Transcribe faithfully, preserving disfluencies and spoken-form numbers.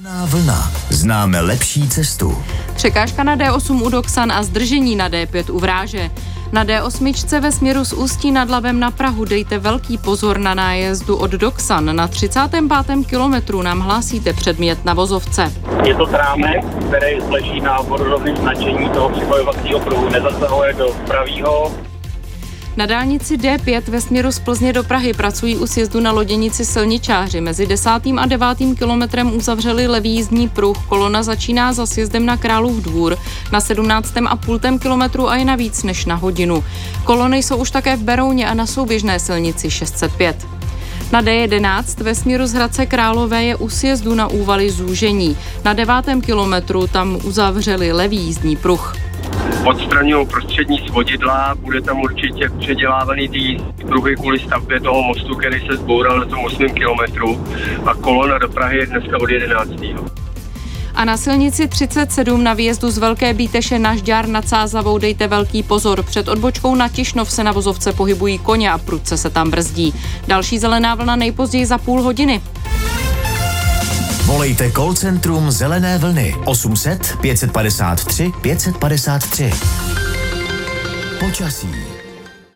Zelená vlna. Známe lepší cestu. Překážka na D osm u Doksan a zdržení na D pět u Vráže. Na D osm ve směru z Ústí nad Labem na Prahu dejte velký pozor na nájezdu od Doksan. Na třicátém pátém kilometru nám hlásíte předmět na vozovce. Je to trámek, který leží na vodorovném značení toho připojovacího pruhu, nezasahuje do pravýho. Na dálnici D pět ve směru z Plzně do Prahy pracují u sjezdu na loděnici silničáři. Mezi desátým a devátým kilometrem uzavřeli levý jízdní pruh. Kolona začíná za sjezdem na Králův Dvůr na sedmnáctém a půl kilometru a je na víc než na hodinu. Kolony jsou už také v Berouně a na souběžné silnici šest set pět. Na D jedenáct ve směru z Hradce Králové je u sjezdu na Úvaly zúžení. Na devátém kilometru tam uzavřeli levý jízdní pruh. Odstraňují prostřední svodidla, bude tam určitě předělávaný ty pruhy kvůli stavbě toho mostu, který se zboural na tom osmém kilometru a kolona do Prahy je dneska od jedenáctého A na silnici třicet sedm na výjezdu z Velké Bíteše na Žďár nad Sázavou dejte velký pozor. Před odbočkou na Tišnov se na vozovce pohybují koně a prudce se tam brzdí. Další zelená vlna nejpozději za půl hodiny. Volejte call centrum Zelené vlny osm set pět set padesát tři pět set padesát tři. Počasí.